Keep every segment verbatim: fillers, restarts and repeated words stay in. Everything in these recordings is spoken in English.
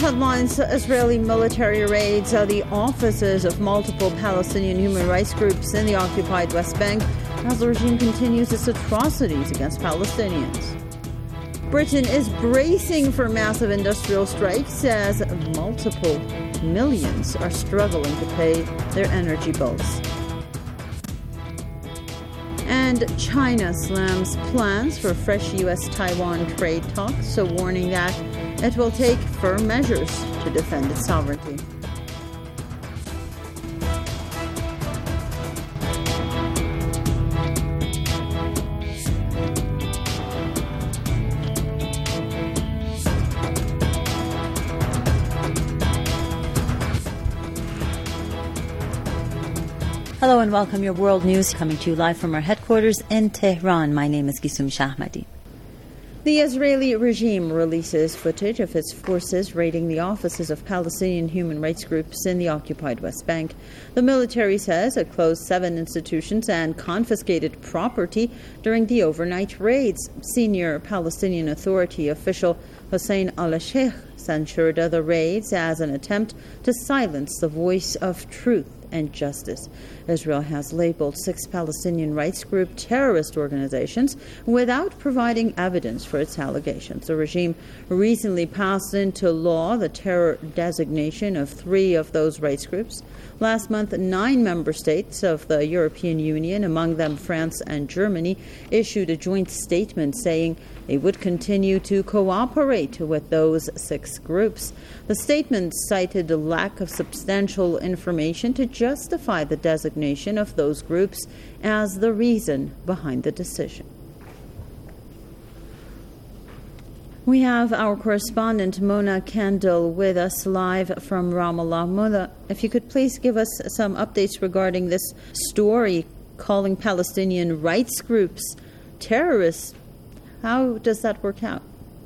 headlines, Israeli military raids are the offices of multiple Palestinian human rights groups in the occupied West Bank as the regime continues its atrocities against Palestinians. Britain is bracing for massive industrial strikes as multiple millions are struggling to pay their energy bills. And China slams plans for fresh U S Taiwan trade talks, so warning that it will take firm measures to defend its sovereignty. Hello and welcome. Your world news coming to you live from our headquarters in Tehran. My name is Gisum Shahmadi. The Israeli regime releases footage of its forces raiding the offices of Palestinian human rights groups in the occupied West Bank. The military says it closed seven institutions and confiscated property during the overnight raids. Senior Palestinian Authority official Hussein al-Sheikh censured the raids as an attempt to silence the voice of truth and justice. Israel has labeled six Palestinian rights group terrorist organizations without providing evidence for its allegations. The regime recently passed into law the terror designation of three of those rights groups. Last month, nine member states of the European Union, among them France and Germany, issued a joint statement saying they would continue to cooperate with those six groups. The statement cited a lack of substantial information to justify the designation of those groups as the reason behind the decision. We have our correspondent Mona Kandil with us live from Ramallah. Mona, if you could please give us some updates regarding this story calling Palestinian rights groups terrorists. How does that work out?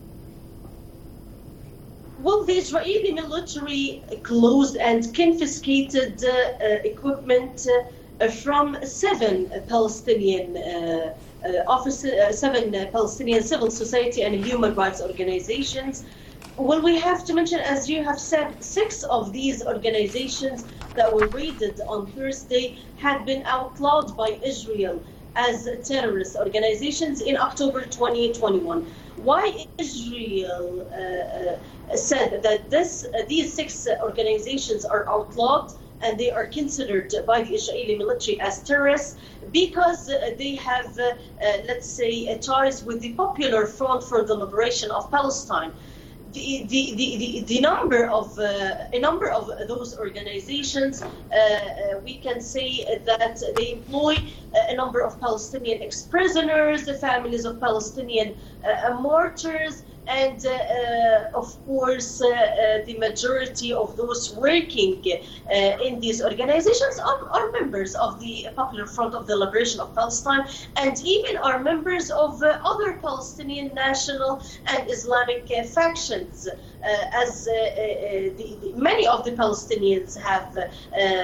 Well, the Israeli military closed and confiscated uh, uh, equipment uh, from seven Palestinian uh, uh, offices, uh, seven uh, Palestinian civil society and human rights organizations. Well, we have to mention, as you have said, six of these organizations that were raided on Thursday had been outlawed by Israel as terrorist organizations in October twenty twenty-one. Why Israel uh, uh, said that this uh, these six organizations are outlawed and they are considered by the Israeli military as terrorists? Because uh, they have, uh, uh, let's say, uh, ties with the Popular Front for the Liberation of Palestine. The, the, the, the, the number of uh, a number of those organizations, uh, uh, we can say that they employ a number of Palestinian ex-prisoners, the families of Palestinian uh, martyrs, and uh, uh, of course uh, uh, the majority of those working uh, in these organizations are, are members of the Popular Front of the Liberation of Palestine, and even are members of uh, other Palestinian national and Islamic uh, factions, uh, as uh, uh, the, the, many of the Palestinians have uh,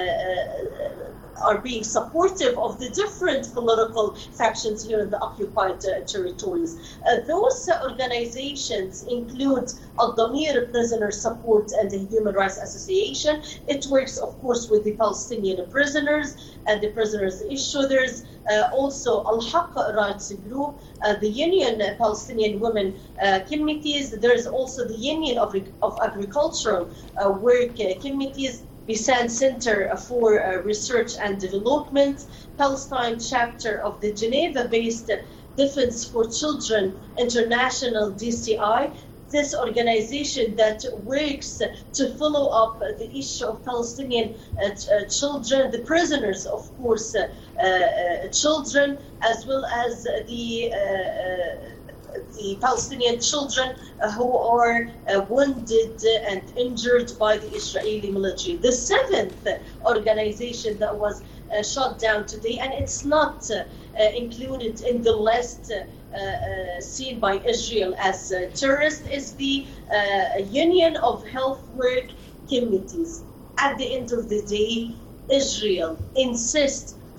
uh, are being supportive of the different political factions here in the occupied uh, territories. Uh, those uh, organizations include Al-Damir Prisoner Support and the Human Rights Association. It works, of course, with the Palestinian prisoners and the prisoners' issuers. Uh, also, Al-Haq Rights Group, uh, the Union uh, Palestinian Women uh, Committees. There is also the Union of, of Agricultural uh, Work uh, Committees, Bisan Center for uh, Research and Development, Palestine chapter of the Geneva-based Defense for Children International D C I. This organization that works to follow up the issue of Palestinian uh, uh, children, the prisoners, of course, uh, uh, children, as well as the uh, uh, the Palestinian children uh, who are uh, wounded and injured by the Israeli military. The seventh organization that was uh, shot down today, and it's not uh, uh, included in the list uh, uh, seen by Israel as uh, terrorist, is the uh, Union of Health Work Committees. At the end of the day, Israel insists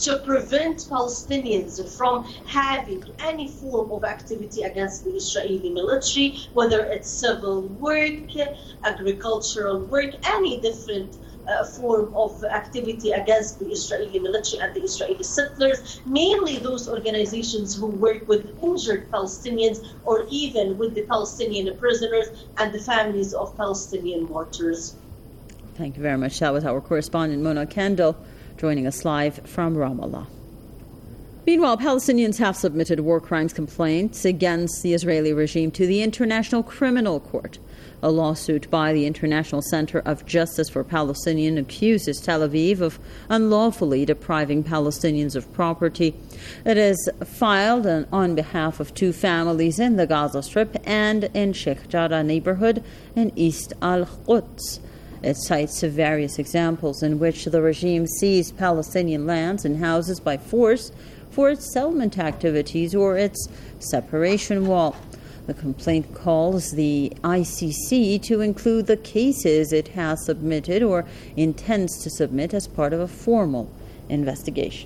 to prevent Palestinians from having any form of activity against the Israeli military, whether it's civil work, agricultural work, any different uh, form of activity against the Israeli military and the Israeli settlers, mainly those organizations who work with injured Palestinians or even with the Palestinian prisoners and the families of Palestinian martyrs. Thank you very much. That was our correspondent, Mona Kendall, joining us live from Ramallah. Meanwhile, Palestinians have submitted war crimes complaints against the Israeli regime to the International Criminal Court. A lawsuit by the International Center of Justice for Palestinians accuses Tel Aviv of unlawfully depriving Palestinians of property. It is filed on behalf of two families in the Gaza Strip and in Sheikh Jarrah neighborhood in East Al-Quds. It cites various examples in which the regime seized Palestinian lands and houses by force for its settlement activities or its separation wall. The complaint calls the I C C to include the cases it has submitted or intends to submit as part of a formal investigation.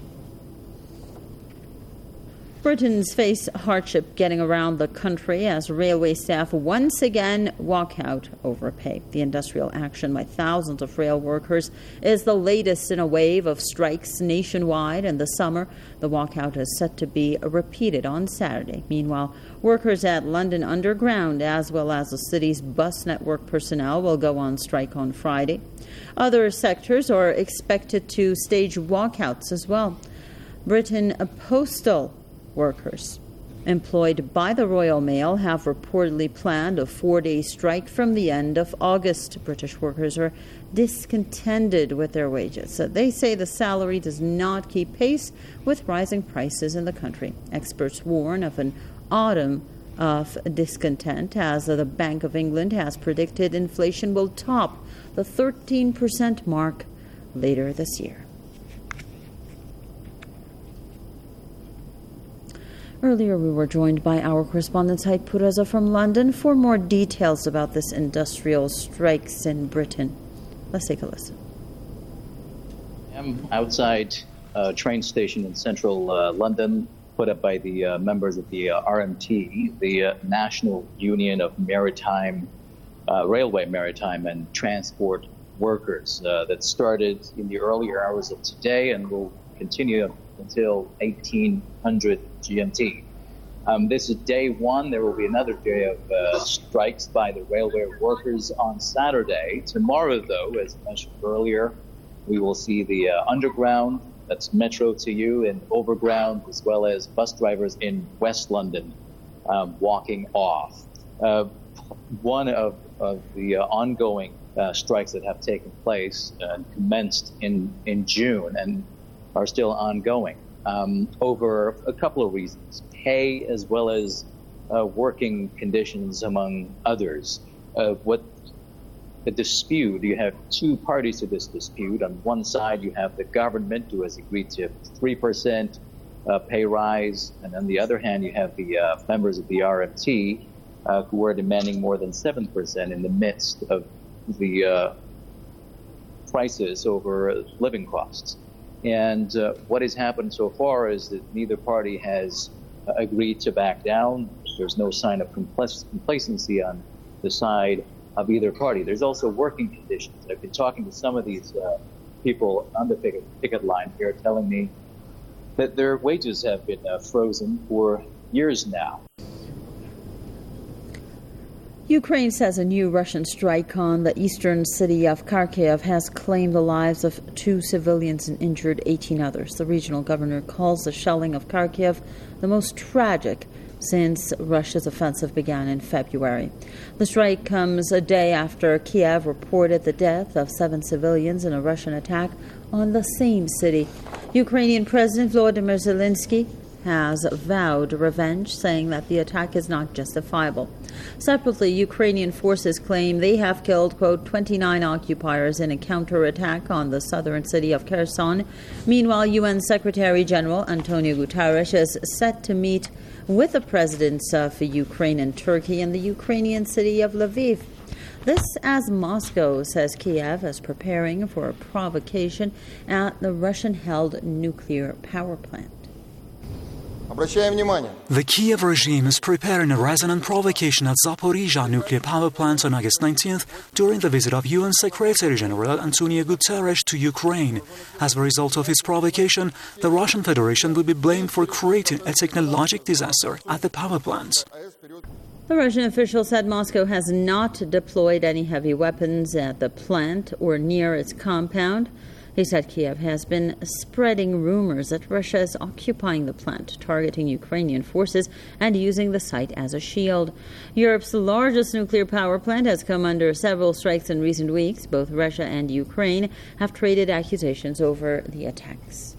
Britons face hardship getting around the country as railway staff once again walk out over pay. The industrial action by thousands of rail workers is the latest in a wave of strikes nationwide in the summer. The walkout is set to be repeated on Saturday. Meanwhile, workers at London Underground as well as the city's bus network personnel will go on strike on Friday. Other sectors are expected to stage walkouts as well. Britain Postal workers employed by the Royal Mail have reportedly planned a four-day strike from the end of August. British workers are discontented with their wages. They say the salary does not keep pace with rising prices in the country. Experts warn of an autumn of discontent as the Bank of England has predicted inflation will top the thirteen percent mark later this year. Earlier, we were joined by our correspondent, Said Pureza from London, for more details about this industrial strikes in Britain. Let's take a listen. I'm outside a train station in central uh, London, put up by the uh, members of the uh, R M T, the uh, National Union of Maritime, uh, Railway, Maritime and Transport Workers, uh, that started in the earlier hours of today and will continue until eighteen hundred G M T. Um, this is day one. There will be another day of uh, strikes by the railway workers on Saturday. Tomorrow, though, as mentioned earlier, we will see the uh, underground, that's Metro to you, and overground, as well as bus drivers in West London um, walking off. Uh, one of, of the uh, ongoing uh, strikes that have taken place uh, commenced in, in June and are still ongoing um, over a couple of reasons, pay as well as uh, working conditions, among others. Uh, what the dispute, you have two parties to this dispute. On one side, you have the government, who has agreed to three percent uh, pay rise, and on the other hand, you have the uh, members of the R M T, uh, who are demanding more than seven percent in the midst of the uh, crisis over living costs. And uh, what has happened so far is that neither party has uh, agreed to back down. There's no sign of compl- complacency on the side of either party. There's also working conditions. I've been talking to some of these uh, people on the picket, picket line here telling me that their wages have been uh, frozen for years now. Ukraine says a new Russian strike on the eastern city of Kharkiv has claimed the lives of two civilians and injured eighteen others. The regional governor calls the shelling of Kharkiv the most tragic since Russia's offensive began in February. The strike comes a day after Kiev reported the death of seven civilians in a Russian attack on the same city. Ukrainian President Volodymyr Zelensky has vowed revenge, saying that the attack is not justifiable. Separately, Ukrainian forces claim they have killed, quote, twenty-nine occupiers in a counterattack on the southern city of Kherson. Meanwhile, U N Secretary General Antonio Guterres is set to meet with the presidents of Ukraine and Turkey in the Ukrainian city of Lviv. This as Moscow says Kiev is preparing for a provocation at the Russian-held nuclear power plant. The Kiev regime is preparing a resonant provocation at Zaporizhzhia nuclear power plant on August nineteenth during the visit of U N Secretary-General Antonio Guterres to Ukraine. As a result of its provocation, the Russian Federation will be blamed for creating a technological disaster at the power plant. The Russian official said Moscow has not deployed any heavy weapons at the plant or near its compound. He said Kiev has been spreading rumors that Russia is occupying the plant, targeting Ukrainian forces and using the site as a shield. Europe's largest nuclear power plant has come under several strikes in recent weeks. Both Russia and Ukraine have traded accusations over the attacks.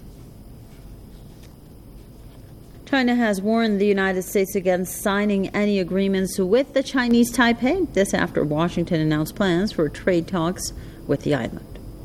China has warned the United States against signing any agreements with the Chinese Taipei. This after Washington announced plans for trade talks with the island.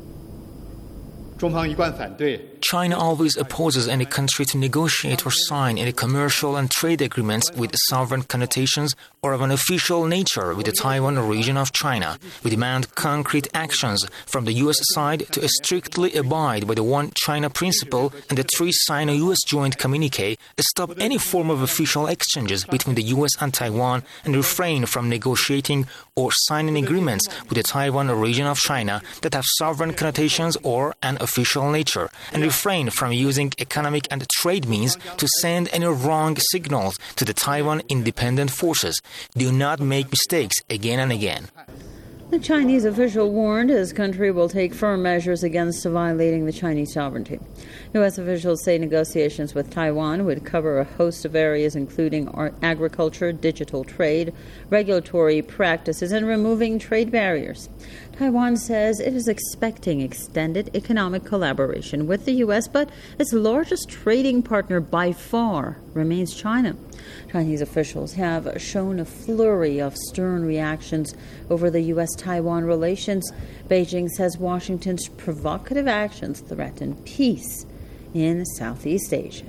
China always opposes any country to negotiate or sign any commercial and trade agreements with sovereign connotations or of an official nature with the Taiwan region of China. We demand concrete actions from the U S side to strictly abide by the One China principle and the three Sino-U S joint communique, stop any form of official exchanges between the U S and Taiwan, and refrain from negotiating or signing agreements with the Taiwan region of China that have sovereign connotations or an official nature, and refrain from using economic and trade means to send any wrong signals to the Taiwan independent forces. Do not make mistakes again and again. The Chinese official warned his country will take firm measures against violating the Chinese sovereignty. U S officials say negotiations with Taiwan would cover a host of areas including agriculture, digital trade, regulatory practices, and removing trade barriers. Taiwan says it is expecting extended economic collaboration with the U S, but its largest trading partner by far remains China. Chinese officials have shown a flurry of stern reactions over the U S Taiwan relations. Beijing says Washington's provocative actions threaten peace in Southeast Asia.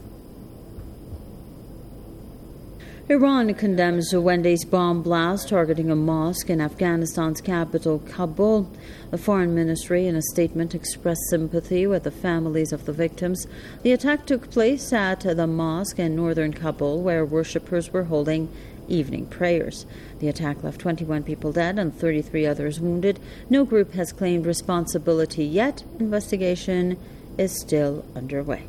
Iran condemns Wednesday's bomb blast targeting a mosque in Afghanistan's capital, Kabul. The foreign ministry, in a statement, expressed sympathy with the families of the victims. The attack took place at the mosque in northern Kabul, where worshippers were holding evening prayers. The attack left twenty-one people dead and thirty-three others wounded. No group has claimed responsibility yet. Investigation is still underway.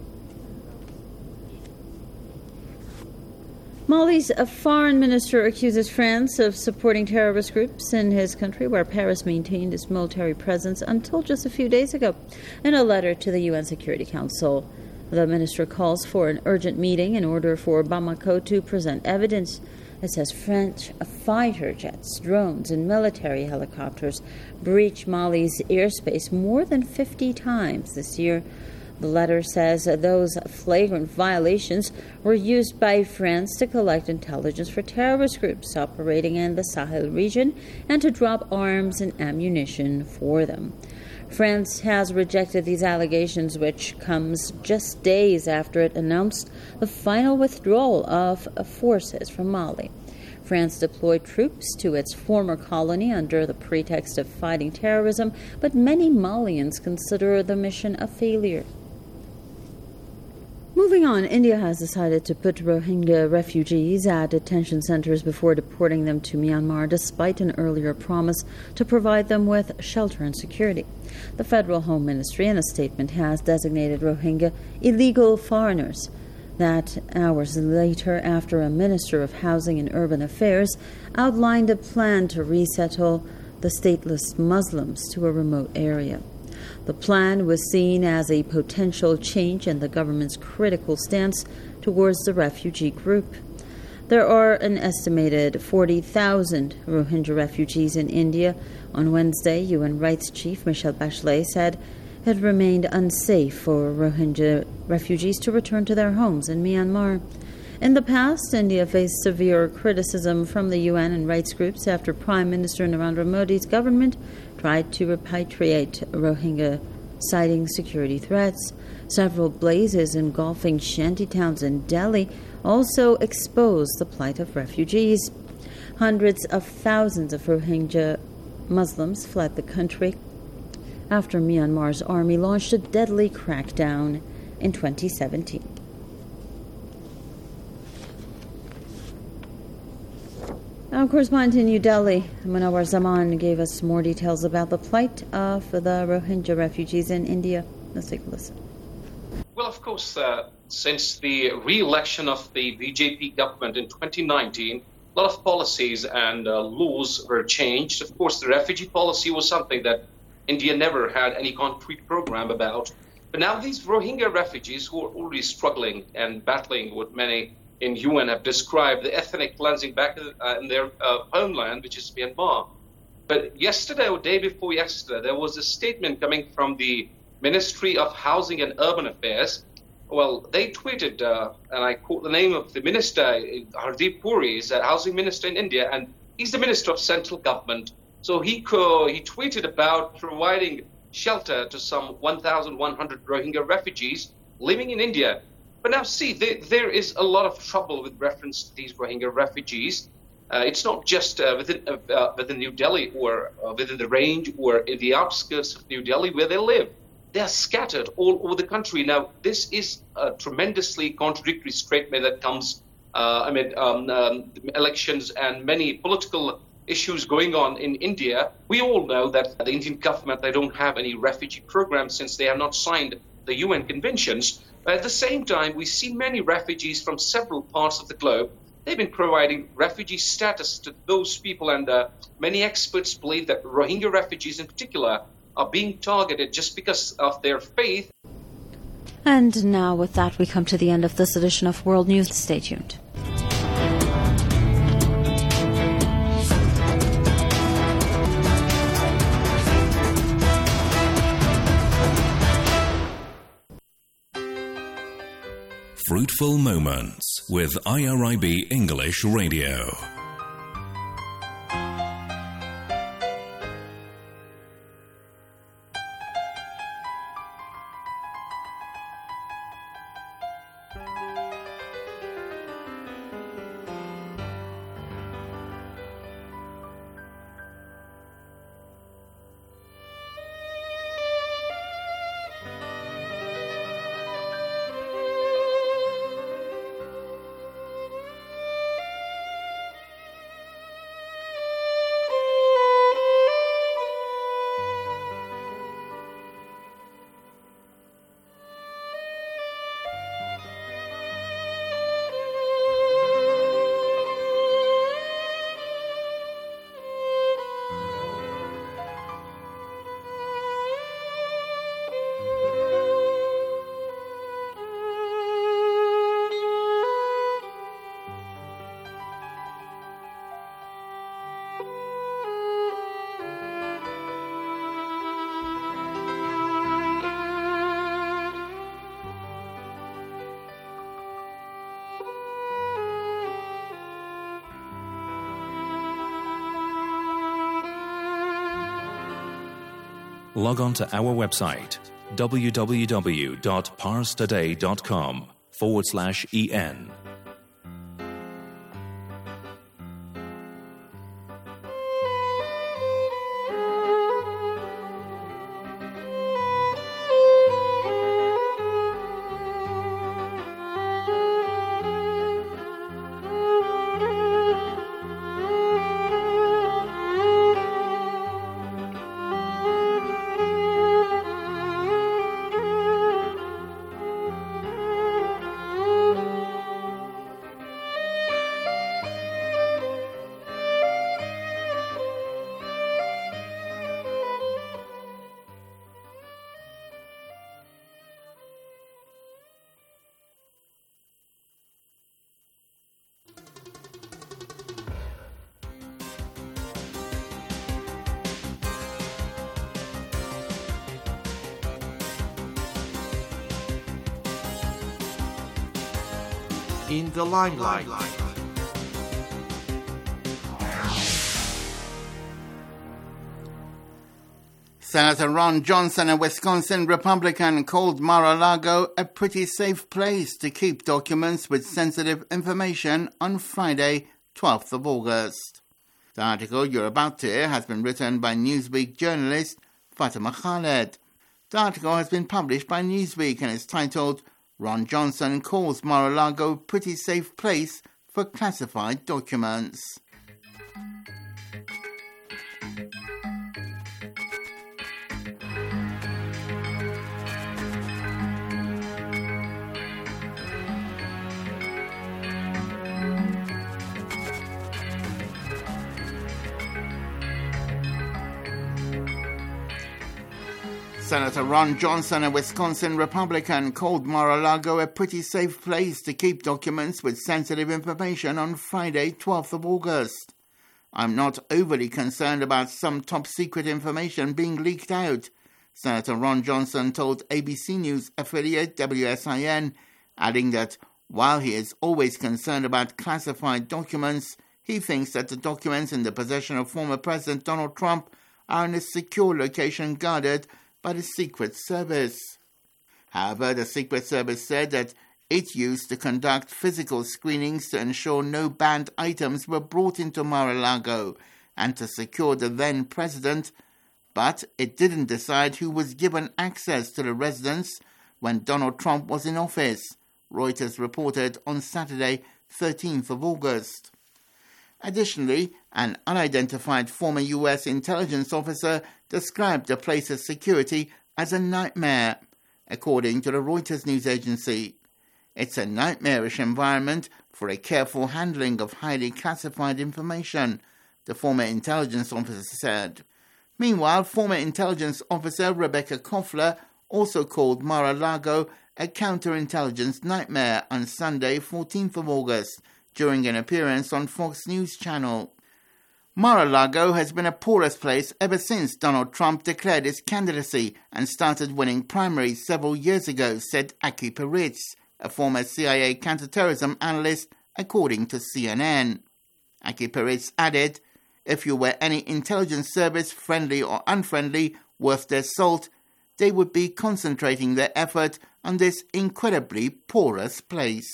Mali's foreign minister accuses France of supporting terrorist groups in his country, where Paris maintained its military presence until just a few days ago. In a letter to the U N Security Council, the minister calls for an urgent meeting in order for Bamako to present evidence. It says French fighter jets, drones, and military helicopters breached Mali's airspace more than fifty times this year. The letter says those flagrant violations were used by France to collect intelligence for terrorist groups operating in the Sahel region and to drop arms and ammunition for them. France has rejected these allegations, which comes just days after it announced the final withdrawal of forces from Mali. France deployed troops to its former colony under the pretext of fighting terrorism, but many Malians consider the mission a failure. Moving on, India has decided to put Rohingya refugees at detention centers before deporting them to Myanmar, despite an earlier promise to provide them with shelter and security. The Federal Home Ministry, in a statement, has designated Rohingya illegal foreigners. That hours later, after a Minister of Housing and Urban Affairs outlined a plan to resettle the stateless Muslims to a remote area. The plan was seen as a potential change in the government's critical stance towards the refugee group. There are an estimated forty thousand Rohingya refugees in India. On Wednesday, U N Rights Chief Michelle Bachelet said it remained unsafe for Rohingya refugees to return to their homes in Myanmar. In the past, India faced severe criticism from the U N and rights groups after Prime Minister Narendra Modi's government tried to repatriate Rohingya, citing security threats. Several blazes engulfing shantytowns in Delhi also exposed the plight of refugees. Hundreds of thousands of Rohingya Muslims fled the country after Myanmar's army launched a deadly crackdown in twenty seventeen. Our correspondent in New Delhi, Munawar Zaman, gave us more details about the plight of the Rohingya refugees in India. Let's take a listen. Well, of course, uh, since the re-election of the B J P government in twenty nineteen, a lot of policies and uh, laws were changed. Of course, the refugee policy was something that India never had any concrete program about. But now these Rohingya refugees who are already struggling and battling what many in U N have described the ethnic cleansing back uh, in their uh, homeland, which is Myanmar. But yesterday or day before yesterday, there was a statement coming from the Ministry of Housing and Urban Affairs. Well, they tweeted, uh, and I quote the name of the minister, Hardeep Puri, is a housing minister in India, and he's the minister of central government. So he co- he tweeted about providing shelter to some one thousand one hundred Rohingya refugees living in India. But now, see, there, there is a lot of trouble with reference to these Rohingya refugees. Uh, it's not just uh, within uh, uh, within New Delhi or uh, within the range or in the outskirts of New Delhi where they live. They are scattered all over the country. Now, this is a tremendously contradictory statement that comes uh, amid um, um, elections and many political issues going on in India. We all know that the Indian government, they don't have any refugee program since they have not signed the U N conventions. But at the same time, we see many refugees from several parts of the globe. They've been providing refugee status to those people, and uh, many experts believe that Rohingya refugees in particular are being targeted just because of their faith. And now with that, we come to the end of this edition of World News. Stay tuned. Fruitful Moments with I R I B English Radio. Log on to our website, www.parstoday.com forward slash en. In the limelight. Senator Ron Johnson, a Wisconsin Republican, called Mar-a-Lago a pretty safe place to keep documents with sensitive information on Friday, twelfth of August. The article you're about to hear has been written by Newsweek journalist Fatima Khaled. The article has been published by Newsweek and is titled Ron Johnson Calls Mar-a-Lago Pretty Safe Place for Classified Documents. Senator Ron Johnson, a Wisconsin Republican, called Mar-a-Lago a pretty safe place to keep documents with sensitive information on Friday, twelfth of August. I'm not overly concerned about some top-secret information being leaked out, Senator Ron Johnson told A B C News affiliate W S I N, adding that while he is always concerned about classified documents, he thinks that the documents in the possession of former President Donald Trump are in a secure location guarded by the Secret Service. However, the Secret Service said that it used to conduct physical screenings to ensure no banned items were brought into Mar-a-Lago and to secure the then president, but it didn't decide who was given access to the residence when Donald Trump was in office, Reuters reported on Saturday, thirteenth of August. Additionally, an unidentified former U S intelligence officer described the place's security as a nightmare, according to the Reuters news agency. It's a nightmarish environment for a careful handling of highly classified information, the former intelligence officer said. Meanwhile, former intelligence officer Rebecca Koffler also called Mar-a-Lago a counterintelligence nightmare on Sunday, fourteenth of August, during an appearance on Fox News Channel. Mar-a-Lago has been a porous place ever since Donald Trump declared his candidacy and started winning primaries several years ago, said Aki Peretz, a former C I A counterterrorism analyst, according to C N N. Aki Peretz added, if you were any intelligence service, friendly or unfriendly, worth their salt, they would be concentrating their effort on this incredibly porous place.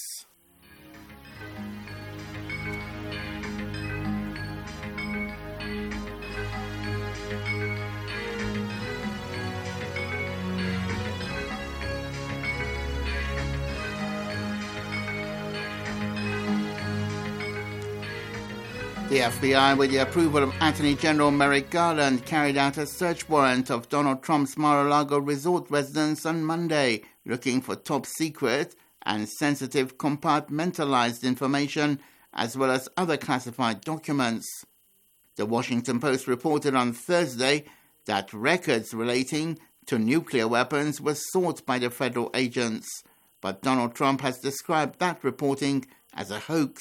The F B I, with the approval of Attorney General Merrick Garland, carried out a search warrant of Donald Trump's Mar-a-Lago resort residence on Monday, looking for top-secret and sensitive compartmentalized information, as well as other classified documents. The Washington Post reported on Thursday that records relating to nuclear weapons were sought by the federal agents, but Donald Trump has described that reporting as a hoax.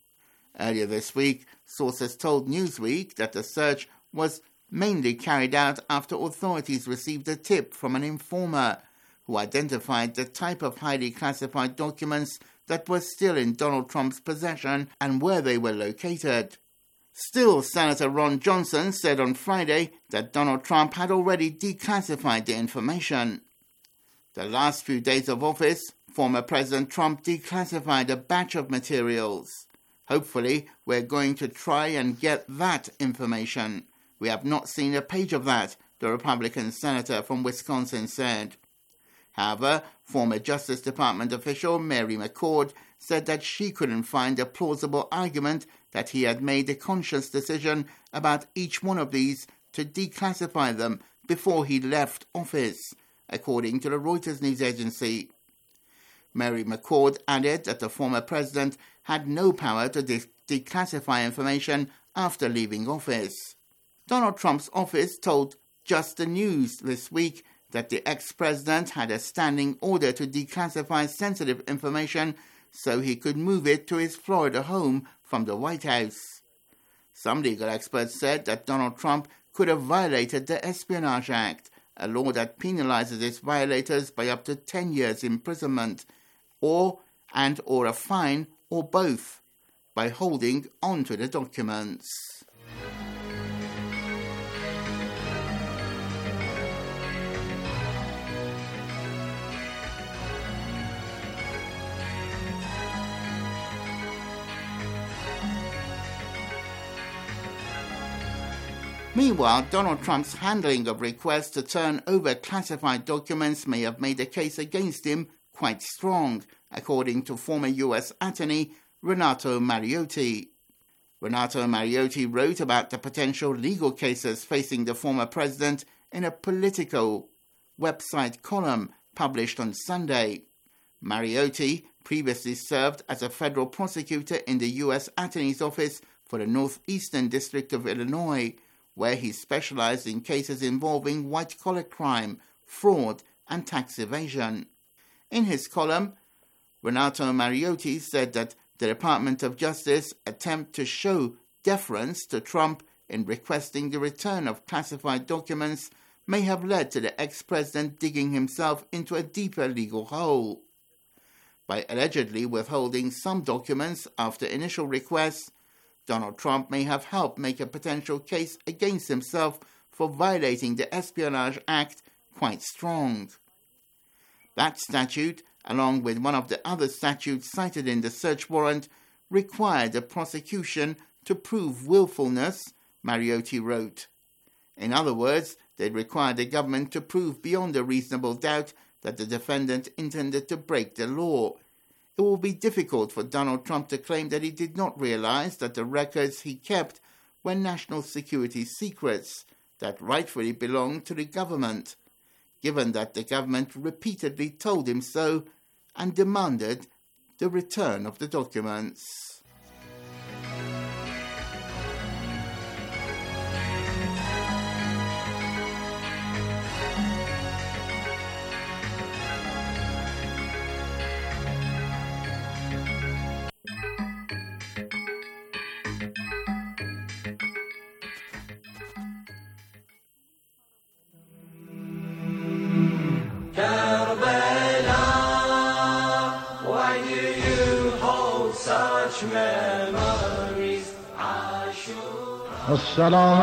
Earlier this week, sources told Newsweek that the search was mainly carried out after authorities received a tip from an informer who identified the type of highly classified documents that were still in Donald Trump's possession and where they were located. Still, Senator Ron Johnson said on Friday that Donald Trump had already declassified the information. The last few days of office, former President Trump declassified a batch of materials. Hopefully, we're going to try and get that information. We have not seen a page of that, the Republican senator from Wisconsin said. However, former Justice Department official Mary McCord said that she couldn't find a plausible argument that he had made a conscious decision about each one of these to declassify them before he left office, according to the Reuters news agency. Mary McCord added that the former president had no power to de- declassify information after leaving office. Donald Trump's office told Just the News this week that the ex-president had a standing order to declassify sensitive information so he could move it to his Florida home from the White House. Some legal experts said that Donald Trump could have violated the Espionage Act, a law that penalizes its violators by up to ten years imprisonment, or and or a fine, or both, by holding onto the documents. Meanwhile, Donald Trump's handling of requests to turn over classified documents may have made the case against him quite strong, according to former U S Attorney Renato Mariotti. Renato Mariotti wrote about the potential legal cases facing the former president in a Politico website column published on Sunday. Mariotti previously served as a federal prosecutor in the U S Attorney's Office for the Northeastern District of Illinois, where he specialized in cases involving white-collar crime, fraud, and tax evasion. In his column, Renato Mariotti said that the Department of Justice attempt to show deference to Trump in requesting the return of classified documents may have led to the ex-president digging himself into a deeper legal hole. By allegedly withholding some documents after initial requests, Donald Trump may have helped make a potential case against himself for violating the Espionage Act quite strong. That statute, along with one of the other statutes cited in the search warrant, required the prosecution to prove willfulness, Mariotti wrote. In other words, they required the government to prove beyond a reasonable doubt that the defendant intended to break the law. It will be difficult for Donald Trump to claim that he did not realize that the records he kept were national security secrets that rightfully belonged to the government, given that the government repeatedly told him so and demanded the return of the documents. السلام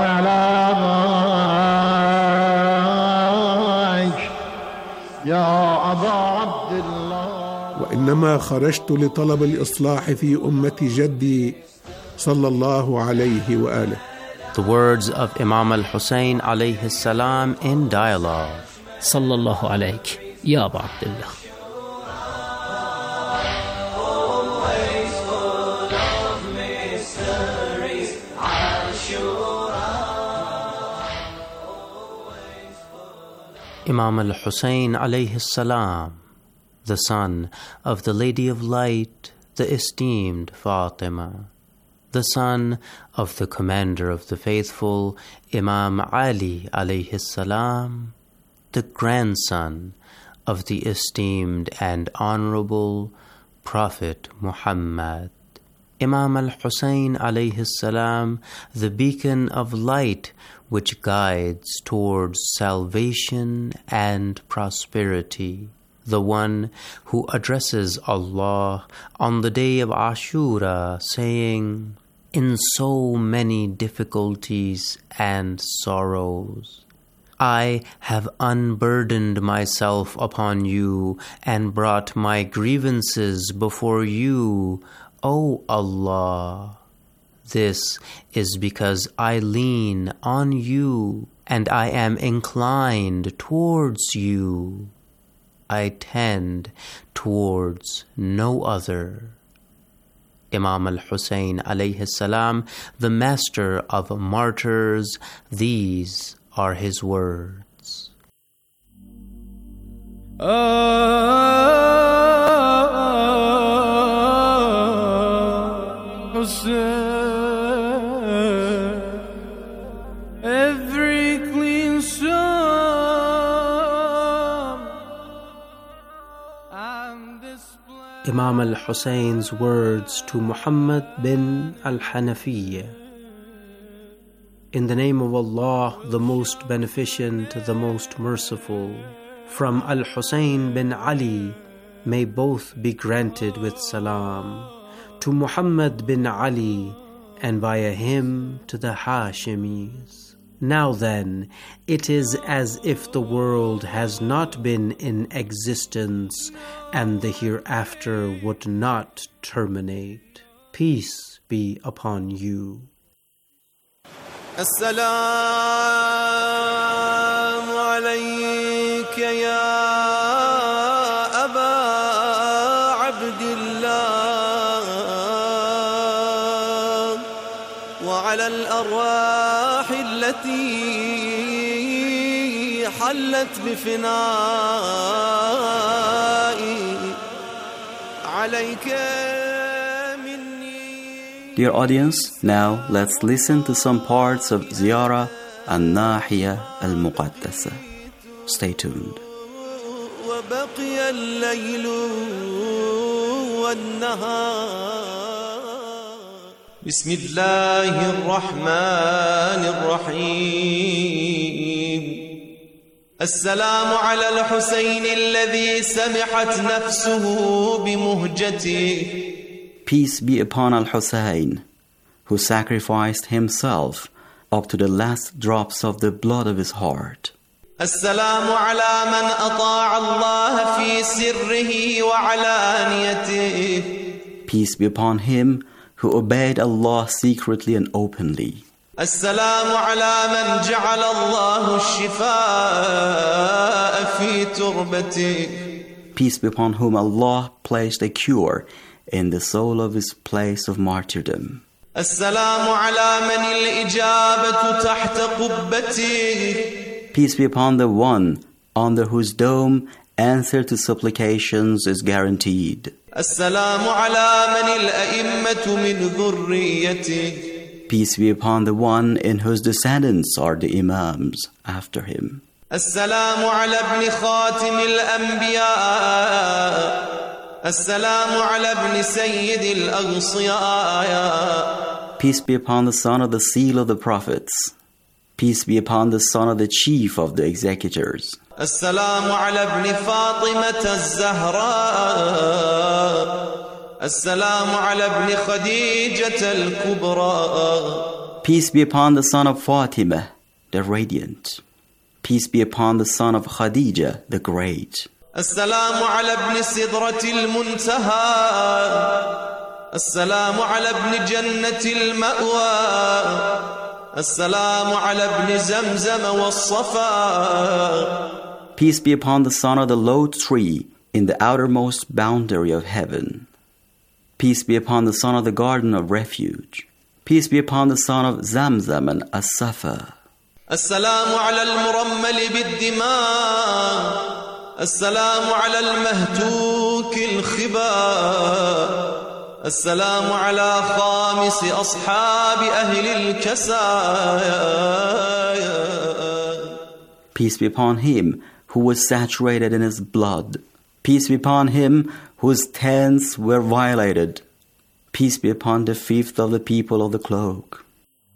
عليك يا أبا عبد الله. وإنما خرجت لطلب الإصلاح في أمة جدي صلى الله عليه وآله. The words of Imam al-Hussein alayhi salam in dialogue. صلى الله عليك يا أبا عبد الله. Imam al-Hussein alayhi salam, the son of the Lady of Light, the esteemed Fatima, the son of the commander of the faithful, Imam Ali alayhi salam, the grandson of the esteemed and honorable Prophet Muhammad. Imam al-Hussein alayhi salam, the beacon of light which guides towards salvation and prosperity, the one who addresses Allah on the day of Ashura, saying, "In so many difficulties and sorrows, I have unburdened myself upon you and brought my grievances before you, O Allah. This is because I lean on you and I am inclined towards you. I tend towards no other." Imam al-Hussein alayhi salam, the master of martyrs, these are his words. Every clean psalm and display. Imam al-Hussein's words to Muhammad bin al-Hanafiyyah. In the name of Allah, the most beneficent, the most merciful, from Al-Hussein bin Ali, may both be granted with salam, to Muhammad bin Ali, and via him to the Hashimis. Now then, it is as if the world has not been in existence and the hereafter would not terminate. Peace be upon you. السلام عليك يا أبا عبد الله وعلى الأرواح التي حلت بفنائي عليك. Dear audience, now let's listen to some parts of Ziyara al-Nahiya al-Muqaddasa. Stay tuned. وبقي الليل والنهار. بسم الله الرحمن الرحيم. السلام على الحسين الذي سمحت نفسه بمهجته. Peace be upon Al-Hussein, who sacrificed himself up to the last drops of the blood of his heart. السلام على من أطاع الله في سره وعلانيته. Peace be upon him who obeyed Allah secretly and openly. السلام على من جعل الله الشفاء في تربته. Peace be upon whom Allah placed a cure in the soul of his place of martyrdom. السلام على من الإجابة تحت قبته. Peace be upon the one under whose dome answer to supplications is guaranteed. السلام على من الأئمة من ذريته. Peace be upon the one in whose descendants are the imams after him. السلام على ابن خاتم الأنبياء. السلام على ابن سيد الأغصياء. Peace be upon the son of the seal of the prophets. Peace be upon the son of the chief of the executors. السلام على ابن فاطمة الزهراء. السلام على ابن خديجة الكبرى. Peace be upon the son of Fatima, the radiant. Peace be upon the son of Khadija, the great. السلام على ابن سدرة المنتهى. السلام على ابن جنة المأوى. السلام على ابن زمزم والصفا. Peace be upon the son of the low tree in the outermost boundary of heaven. Peace be upon the son of the garden of refuge. Peace be upon the son of Zamzam and As-Safa. السلام على المرمل بالدماء. السلام على المهتوك الخبا. السلام على خامس أصحاب أهل الكسايا. Peace be upon him who was saturated in his blood. Peace be upon him whose tents were violated. Peace be upon the fifth of the people of the cloak.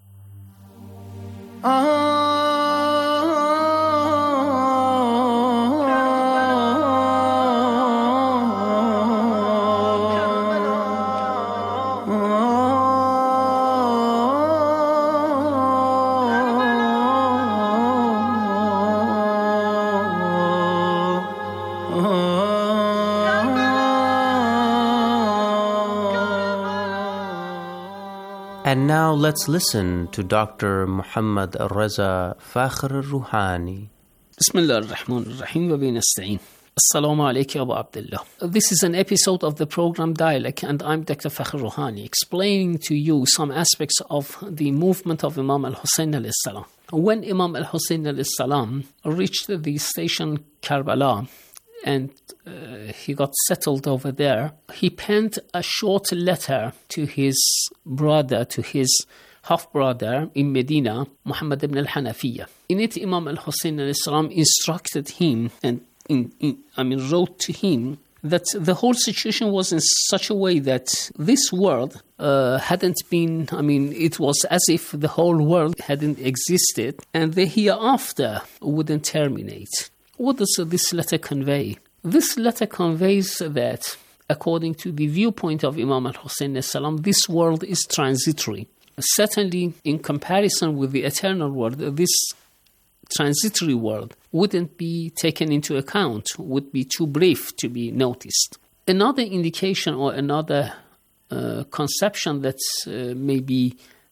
And now let's listen to Doctor Muhammad Al-Raza Fakhr Al-Ruhani. Bismillah ar-Rahman ar-Rahim wa bi nasta'in. Assalamu alaykum Abu Abdullah. This is an episode of the program Dialogue, and I'm Doctor Fakhr Ruhani, explaining to you some aspects of the movement of Imam al-Hussein alayhi salam. When Imam al-Hussein alayhi salam reached the station Karbala, and uh, he got settled over there, he penned a short letter to his brother, to his half-brother in Medina, Muhammad ibn al-Hanafiya. In it, Imam al-Hussein alayhi salam instructed him, and in, in, I mean, wrote to him that the whole situation was in such a way that this world uh, hadn't been, I mean, it was as if the whole world hadn't existed, and the hereafter wouldn't terminate. What does this letter convey? This letter conveys that, according to the viewpoint of Imam al-Hussein alayhi salam, this world is transitory. Certainly, in comparison with the eternal world, this transitory world wouldn't be taken into account, would be too brief to be noticed. Another indication or another uh, conception that uh, may be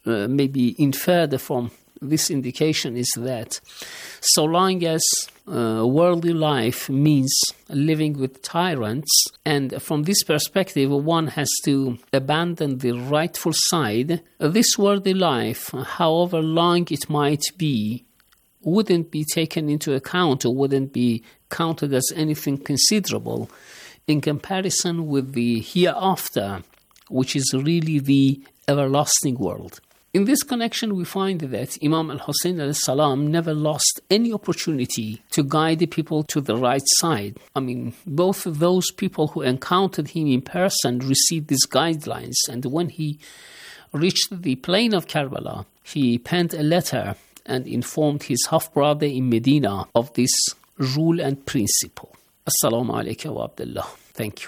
uh, maybe inferred from this indication is that so long as uh, worldly life means living with tyrants, and from this perspective one has to abandon the rightful side, this worldly life, however long it might be, wouldn't be taken into account or wouldn't be counted as anything considerable in comparison with the hereafter, which is really the everlasting world. In this connection, we find that Imam al-Hussein alayhi salam never lost any opportunity to guide the people to the right side. I mean, both of those people who encountered him in person received these guidelines, and when he reached the plain of Karbala, he penned a letter and informed his half-brother in Medina of this rule and principle. Assalamu alaikum wa abdullah. Thank you.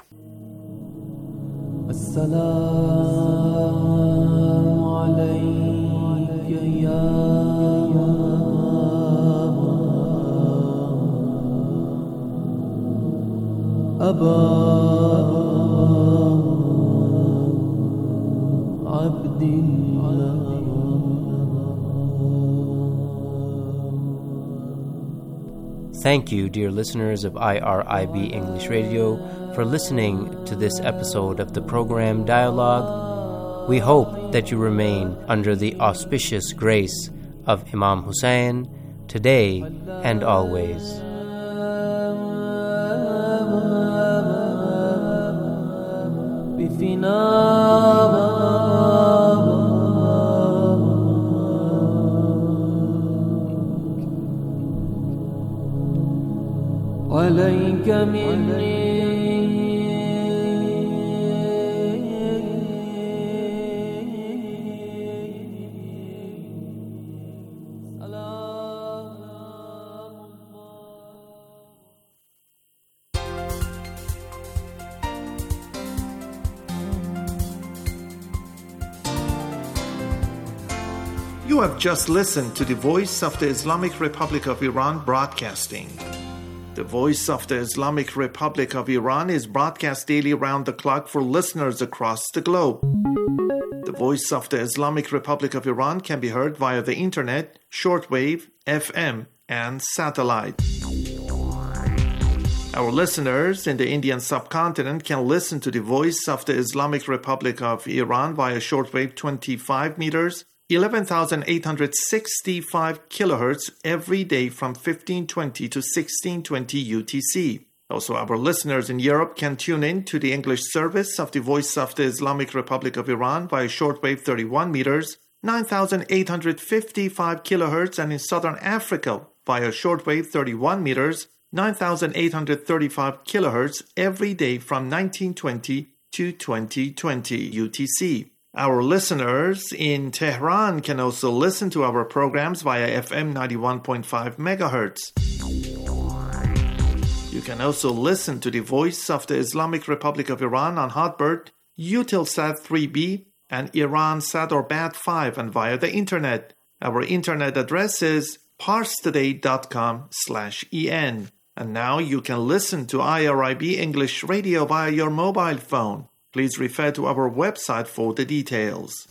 Assalamu alayka ya Aba Abdillah. Thank you, dear listeners of I R I B English Radio, for listening to this episode of the program Dialogue. We hope that you remain under the auspicious grace of Imam Hussein today and always. عليك مني You have just listened to the Voice of the Islamic Republic of Iran broadcasting. The Voice of the Islamic Republic of Iran is broadcast daily round the clock for listeners across the globe. The Voice of the Islamic Republic of Iran can be heard via the internet, shortwave, F M, and satellite. Our listeners in the Indian subcontinent can listen to the Voice of the Islamic Republic of Iran via shortwave twenty-five meters, eleven thousand eight hundred sixty-five kilohertz every day from fifteen twenty to sixteen twenty U T C. Also, our listeners in Europe can tune in to the English service of the Voice of the Islamic Republic of Iran via shortwave thirty-one meters, nine thousand eight hundred fifty-five kilohertz, and in Southern Africa via shortwave thirty-one meters, nine thousand eight hundred thirty-five kilohertz every day from nineteen twenty to twenty twenty U T C. Our listeners in Tehran can also listen to our programs via F M ninety-one point five megahertz. You can also listen to the Voice of the Islamic Republic of Iran on Hotbird, Eutelsat three B, and Iransat or Bat five, and via the internet. Our internet address is parstoday.com slash en. And now you can listen to I R I B English Radio via your mobile phone. Please refer to our website for the details.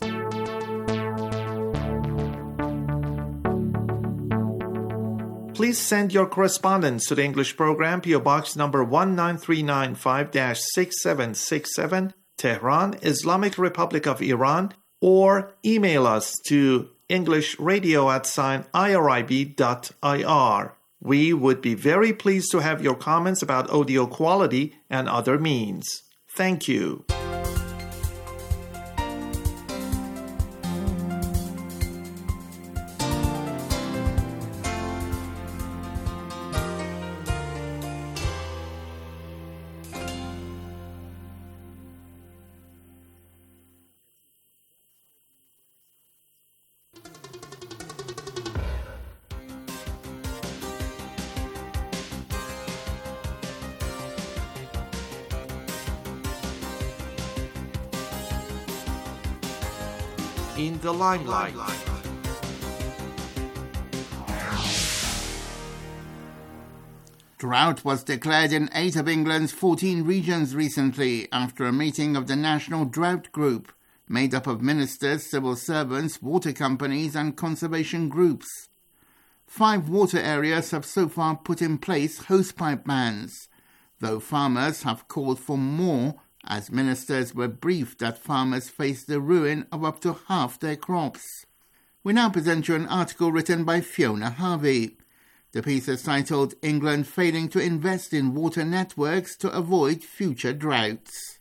Please send your correspondence to the English program, P O Box number one nine three nine five dash six seven six seven, Tehran, Islamic Republic of Iran, or email us to englishradio at sign irib dot ir. We would be very pleased to have your comments about audio quality and other means. Thank you. In the limelight. Drought was declared in eight of England's fourteen regions recently after a meeting of the National Drought Group. made up of ministers, civil servants, water companies and conservation groups. Five water areas have so far put in place hosepipe bans, though farmers have called for more as ministers were briefed that farmers face the ruin of up to half their crops. We now present you an article written by Fiona Harvey. The piece is titled England Failing to Invest in Water Networks to Avoid Future Droughts.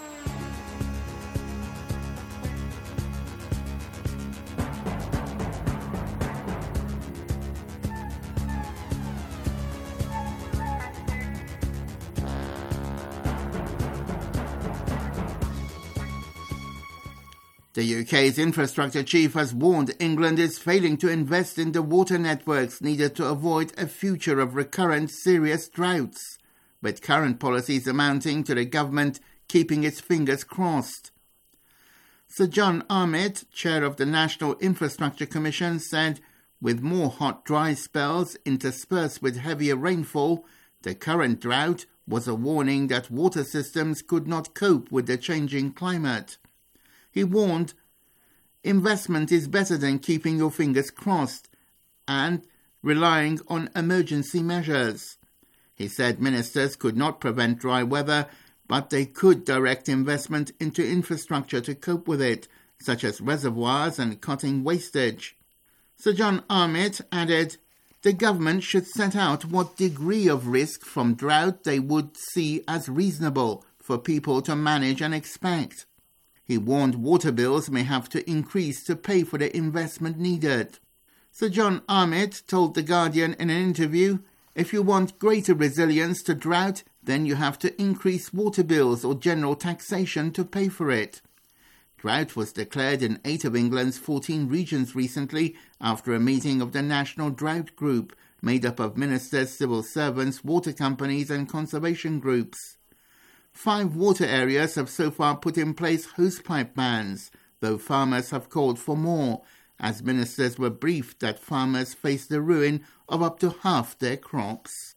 The U K's infrastructure chief has warned England is failing to invest in the water networks needed to avoid a future of recurrent serious droughts, with current policies amounting to the government keeping its fingers crossed. Sir John Armitt, chair of the National Infrastructure Commission, said with more hot dry spells interspersed with heavier rainfall, the current drought was a warning that water systems could not cope with the changing climate. He warned, investment is better than keeping your fingers crossed and relying on emergency measures. He said ministers could not prevent dry weather, but they could direct investment into infrastructure to cope with it, such as reservoirs and cutting wastage. Sir John Armitt added, the government should set out what degree of risk from drought they would see as reasonable for people to manage and expect. He warned water bills may have to increase to pay for the investment needed. Sir John Armitt told The Guardian in an interview, if you want greater resilience to drought, then you have to increase water bills or general taxation to pay for it. Drought was declared in eight of England's fourteen regions recently after a meeting of the National Drought Group, made up of ministers, civil servants, water companies and conservation groups. Five water areas have so far put in place hosepipe bans, though farmers have called for more, as ministers were briefed that farmers face the ruin of up to half their crops.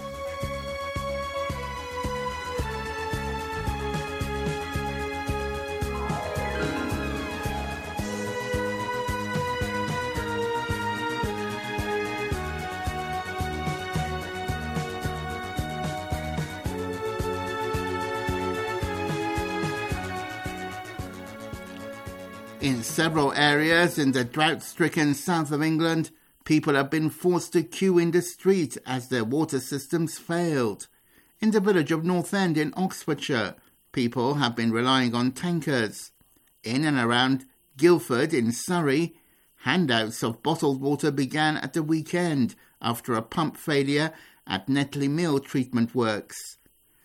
In several areas in the drought-stricken south of England, people have been forced to queue in the street as their water systems failed. In the village of North End in Oxfordshire, people have been relying on tankers. In and around Guildford in Surrey, handouts of bottled water began at the weekend after a pump failure at Netley Mill treatment works.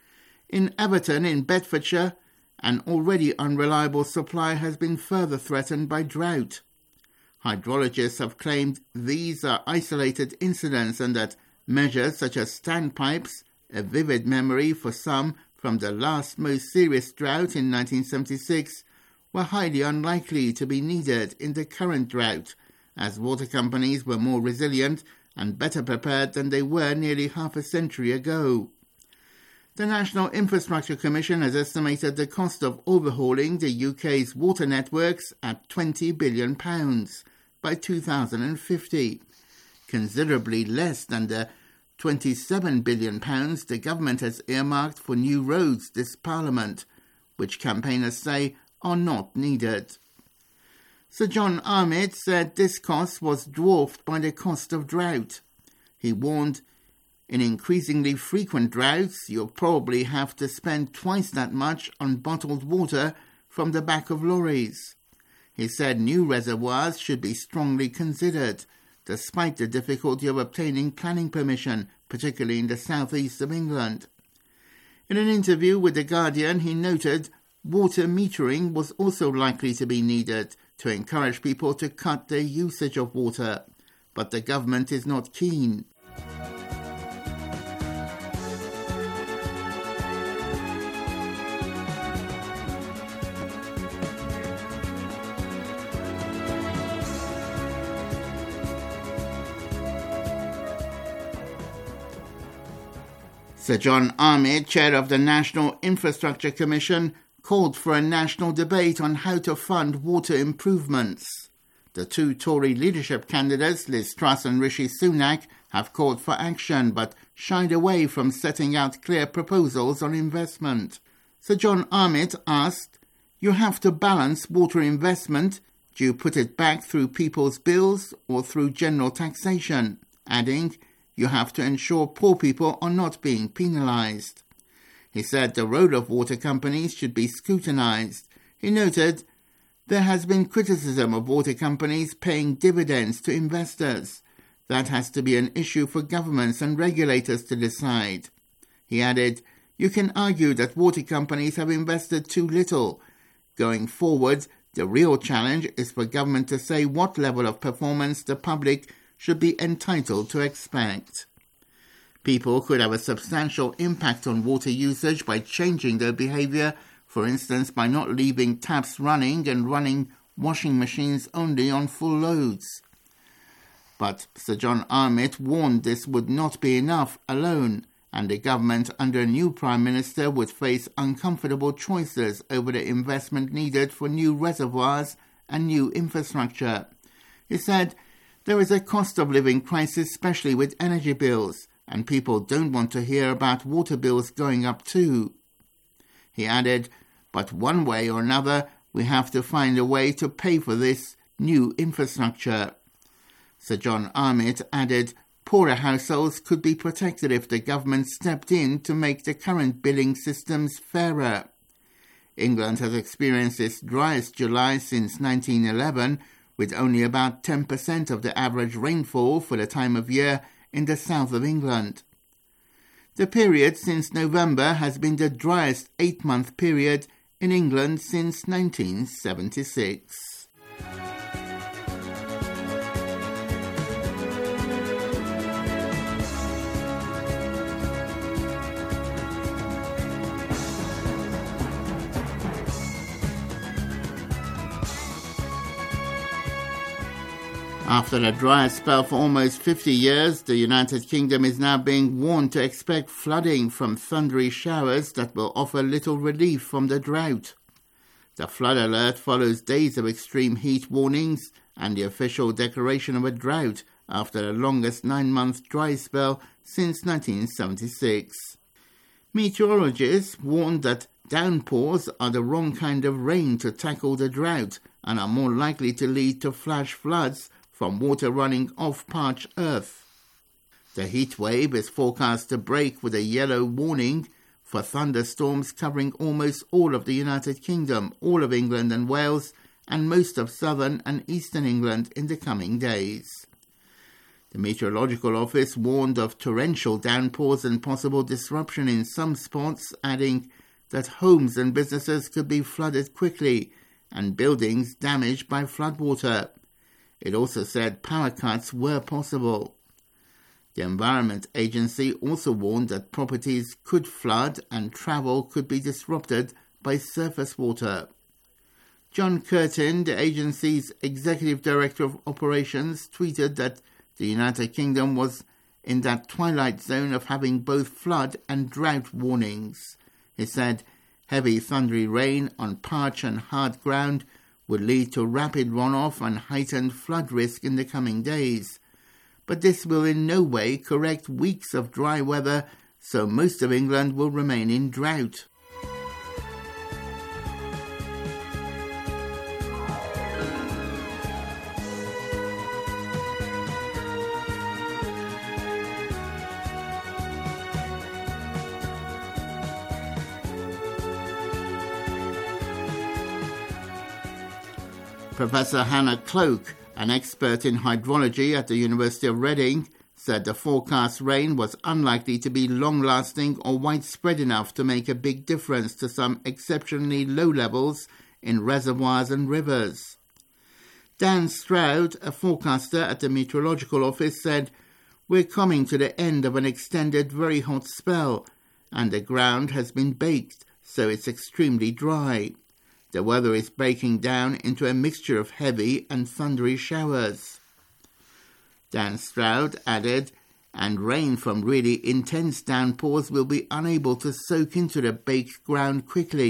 In Everton in Bedfordshire, an already unreliable supply has been further threatened by drought. Hydrologists have claimed these are isolated incidents and that measures such as standpipes, a vivid memory for some from the last most serious drought in nineteen seventy-six, were highly unlikely to be needed in the current drought, as water companies were more resilient and better prepared than they were nearly half a century ago. The National Infrastructure Commission has estimated the cost of overhauling the U K's water networks at twenty billion pounds by two thousand fifty, considerably less than the twenty-seven billion pounds the government has earmarked for new roads this Parliament, which campaigners say are not needed. Sir John Armitt said this cost was dwarfed by the cost of drought. He warned, in increasingly frequent droughts, you'll probably have to spend twice that much on bottled water from the back of lorries. He said new reservoirs should be strongly considered, despite the difficulty of obtaining planning permission, particularly in the southeast of England. In an interview with The Guardian, he noted water metering was also likely to be needed to encourage people to cut their usage of water, but the government is not keen. Sir John Armitt, chair of the National Infrastructure Commission, called for a national debate on how to fund water improvements. The two Tory leadership candidates, Liz Truss and Rishi Sunak, have called for action but shied away from setting out clear proposals on investment. Sir John Armitt asked, "You have to balance water investment. Do you put it back through people's bills or through general taxation?" adding, "You have to ensure poor people are not being penalised." He said the role of water companies should be scrutinised. He noted, "There has been criticism of water companies paying dividends to investors. That has to be an issue for governments and regulators to decide." He added, "You can argue that water companies have invested too little. Going forward, the real challenge is for government to say what level of performance the public should be entitled to expect." People could have a substantial impact on water usage by changing their behaviour, for instance by not leaving taps running and running washing machines only on full loads. But Sir John Armitt warned this would not be enough alone, and the government under a new Prime Minister would face uncomfortable choices over the investment needed for new reservoirs and new infrastructure. He said, "There is a cost of living crisis, especially with energy bills, and people don't want to hear about water bills going up too." He added, "But one way or another, we have to find a way to pay for this new infrastructure." Sir John Armitt added, "Poorer households could be protected if the government stepped in to make the current billing systems fairer." England has experienced its driest July since nineteen eleven, with only about ten percent of the average rainfall for the time of year in the south of England. The period since November has been the driest eight-month period in England since nineteen seventy-six. After a dry spell for almost fifty years, the United Kingdom is now being warned to expect flooding from thundery showers that will offer little relief from the drought. The flood alert follows days of extreme heat warnings and the official declaration of a drought after the longest nine-month dry spell since nineteen seventy-six. Meteorologists warned that downpours are the wrong kind of rain to tackle the drought and are more likely to lead to flash floods from water running off parched earth. The heat wave is forecast to break with a yellow warning for thunderstorms covering almost all of the United Kingdom, all of England and Wales, and most of southern and eastern England in the coming days. The Meteorological Office warned of torrential downpours and possible disruption in some spots, adding that homes and businesses could be flooded quickly and buildings damaged by floodwater. It also said power cuts were possible. The Environment Agency also warned that properties could flood and travel could be disrupted by surface water. John Curtin, the agency's Executive Director of Operations, tweeted that the United Kingdom was in that twilight zone of having both flood and drought warnings. He said heavy thundery rain on parched and hard ground would lead to rapid runoff and heightened flood risk in the coming days. But this will in no way correct weeks of dry weather, so most of England will remain in drought. Professor Hannah Cloak, an expert in hydrology at the University of Reading, said the forecast rain was unlikely to be long-lasting or widespread enough to make a big difference to some exceptionally low levels in reservoirs and rivers. Dan Stroud, a forecaster at the Meteorological Office, said, "We're coming to the end of an extended very hot spell, and the ground has been baked, so it's extremely dry. The weather is breaking down into a mixture of heavy and thundery showers." Dan Stroud added, "And rain from really intense downpours will be unable to soak into the baked ground quickly.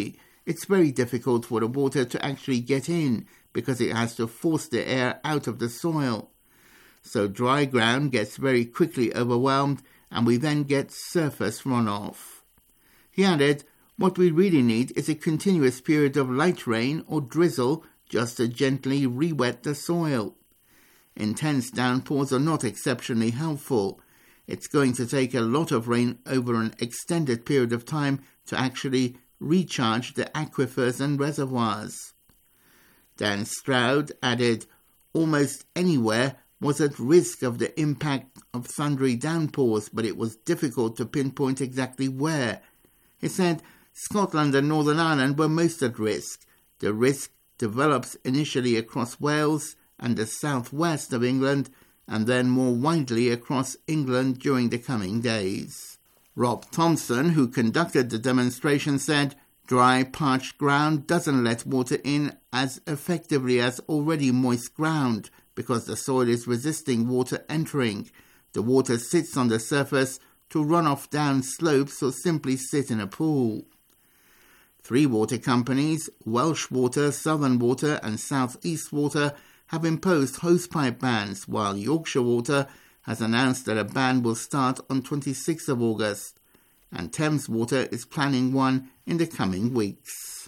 it's very difficult for the water to actually get in because it has to force the air out of the soil. So dry ground gets very quickly overwhelmed and we then get surface runoff. He added, what we really need is a continuous period of light rain or drizzle just to gently re-wet the soil. Intense downpours are not exceptionally helpful. It's going to take a lot of rain over an extended period of time to actually recharge the aquifers and reservoirs. Dan Stroud added, almost anywhere was at risk of the impact of thundery downpours, but it was difficult to pinpoint exactly where. He said Scotland and Northern Ireland were most at risk. The risk develops initially across Wales and the southwest of England, and then more widely across England during the coming days. Rob Thompson, who conducted the demonstration, said dry, parched ground doesn't let water in as effectively as already moist ground because the soil is resisting water entering. The water sits on the surface to run off down slopes or simply sit in a pool. Three water companies, Welsh Water, Southern Water and South East Water, have imposed hosepipe bans, while Yorkshire Water has announced that a ban will start on the twenty-sixth of August, and Thames Water is planning one in the coming weeks.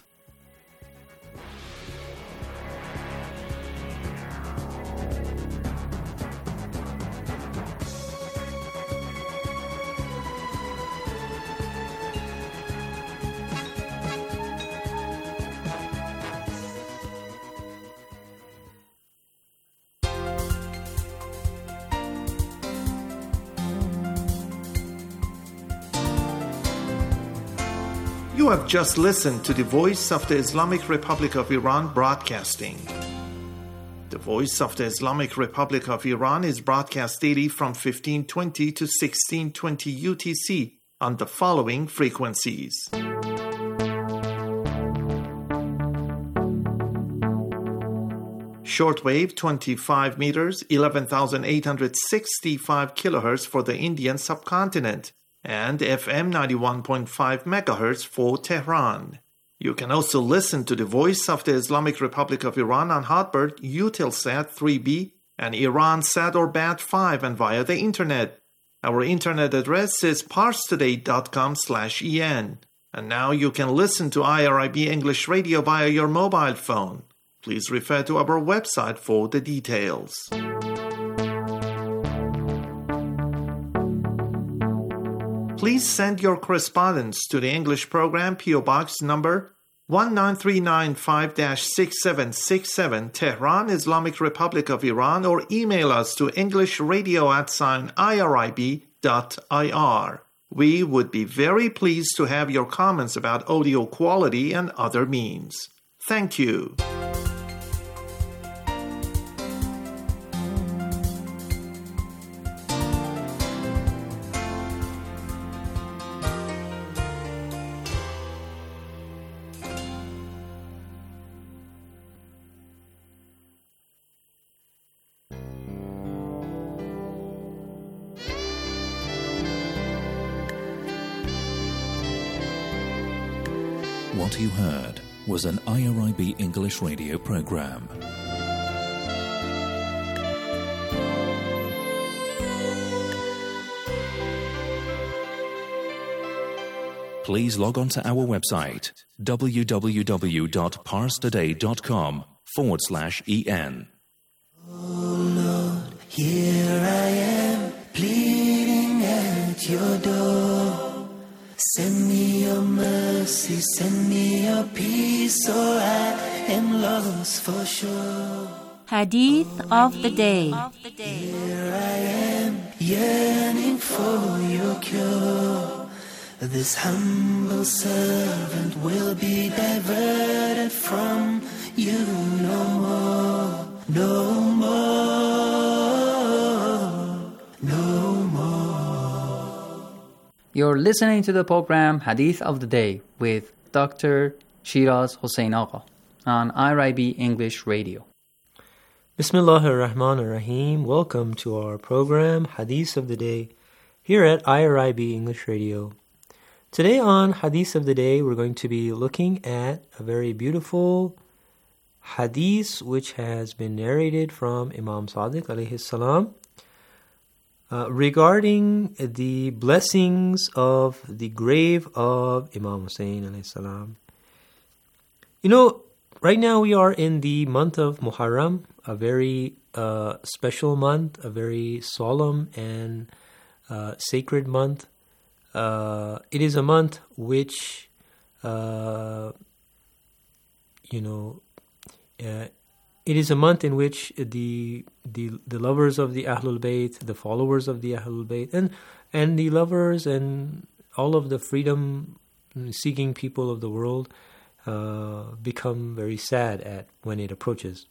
You have just listened to the Voice of the Islamic Republic of Iran broadcasting. The Voice of the Islamic Republic of Iran is broadcast daily from fifteen twenty to sixteen twenty U T C on the following frequencies. Shortwave twenty-five meters, eleven thousand eight hundred sixty-five kilohertz for the Indian subcontinent, and F M ninety-one point five megahertz for Tehran. You can also listen to the Voice of the Islamic Republic of Iran on Hotbird, Eutelsat three B, and Iransat or Bat five, and via the Internet. Our Internet address is parstoday.com slash en. And now you can listen to I R I B English Radio via your mobile phone. Please refer to our website for the details. Please send your correspondence to the English program, P O Box number one nine three nine five six seven six seven, Tehran, Islamic Republic of Iran, or email us to englishradio at sign irib dot ir. We would be very pleased to have your comments about audio quality and other means. Thank you. What you heard was an I R I B English radio program. Please log on to our website www.parstoday.com forward slash en. Oh Lord, here I am, pleading at your door. Send me your mercy, send me your peace, or I am lost for sure. Hadith of the day. Here I am, yearning for your cure. This humble servant will be diverted from you no more, no more, no more. You're listening to the program Hadith of the Day with Doctor Shiraz Hossein Agha on I R I B English Radio. Bismillahir Rahmanir Rahim. Welcome to our program Hadith of the Day here at I R I B English Radio. Today on Hadith of the Day, we're going to be looking at a very beautiful hadith which has been narrated from Imam Sadiq alayhi salam uh, regarding the blessings of the grave of Imam Hussein alayhi salam. You know, right now we are in the month of Muharram, a very uh, special month, a very solemn and uh, sacred month. Uh, it is a month which, uh, you know, uh, it is a month in which the the the lovers of the Ahlul Bayt, the followers of the Ahlul Bayt, and and the lovers and all of the freedom-seeking people of the world uh, become very sad at when it approaches.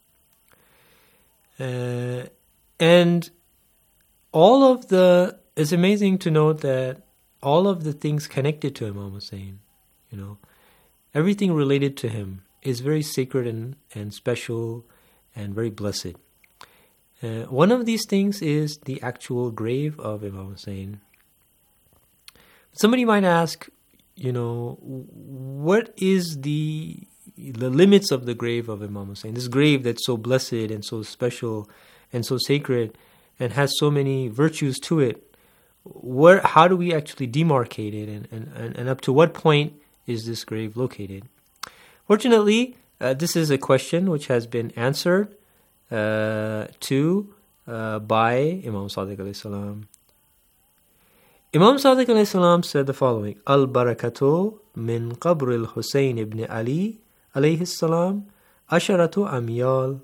Uh, and all of the it's amazing to note that all of the things connected to Imam Hussein, you know, everything related to him is very sacred and, and special and very blessed. Uh, one of these things is the actual grave of Imam Hussein. Somebody might ask, you know, what is the the limits of the grave of Imam Hussein? This grave that's so blessed and so special and so sacred and has so many virtues to it. Where, how do we actually demarcate it, and, and, and up to what point is this grave located? Fortunately, uh, this is a question which has been answered uh, to uh, by Imam Sadiq alayhi salam. Imam Sadiq alayhi salam said the following: Al barakatu min qabr al Husayn ibn Ali alayhi salam asharatu amyal.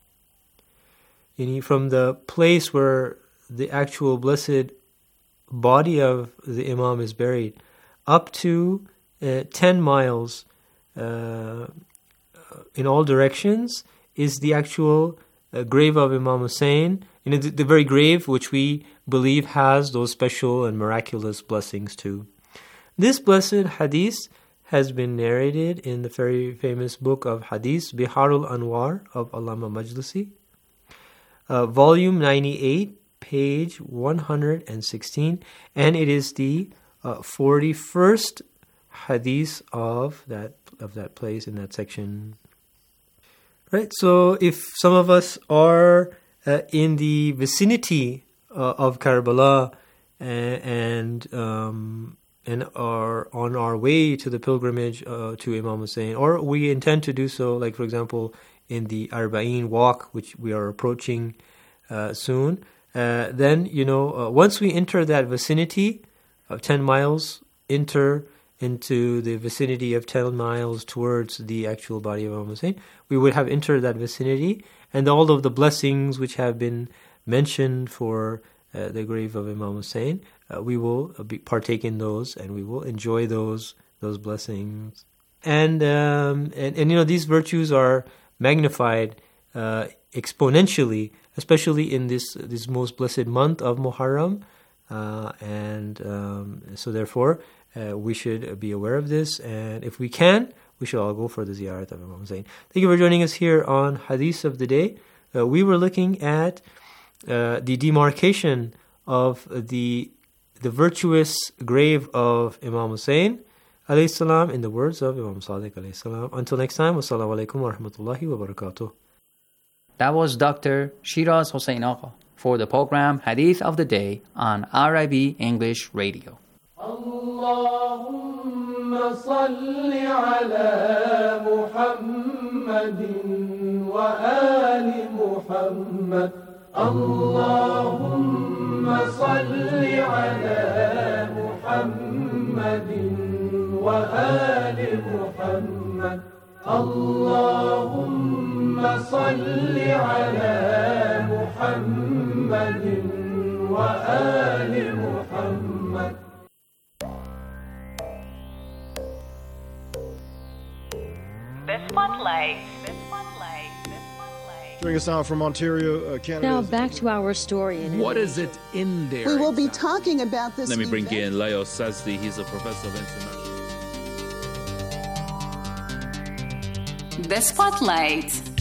From the place where the actual blessed body of the Imam is buried, up to uh, ten miles uh, in all directions is the actual uh, grave of Imam Hussein. You know, the, the very grave which we believe has those special and miraculous blessings too. This blessed hadith has been narrated in the very famous book of hadith, Biharul Anwar of Allama Majlisi, uh, volume ninety-eight, page one hundred sixteen, and it is the uh, forty-first hadith of that of that place in that section. Right. So, if some of us are uh, in the vicinity uh, of Karbala and and, um, and are on our way to the pilgrimage uh, to Imam Hussein, or we intend to do so, like for example in the Arba'een walk, which we are approaching uh, soon. Uh, then, you know, uh, once we enter that vicinity of ten miles, enter into the vicinity of ten miles towards the actual body of Imam Hussein, we would have entered that vicinity, and all of the blessings which have been mentioned for uh, the grave of Imam Hussein, uh, we will be, partake in those, and we will enjoy those those blessings. And, um, and, and you know, these virtues are magnified uh, exponentially, especially in this this most blessed month of Muharram, uh, and um, so therefore uh, we should be aware of this, and if we can, we should all go for the ziyarat of Imam Hussein. Thank you for joining us here on Hadith of the Day. Uh, we were looking at uh, the demarcation of the the virtuous grave of Imam Hussein alayhi salam in the words of Imam Sadiq alayhi salam. Until next time, wassalamu alaikum wa rahmatullahi wa barakatuh. That was Doctor Shiraz Hossein Agha for the program Hadith of the Day on R I B English Radio. Allahumma salli ala Muhammadin wa ali Muhammad. Allahumma salli ala Muhammadin wa ali Muhammad. Allahumma salli ala Muhammadin wa ali Muhammad. The Spotlight. Joining us now from Ontario, uh, Canada. Now back to our story. In what is it in there? We will be talking about this. Let me bring in Leo Sazdi. He's a professor of international. The Spotlight.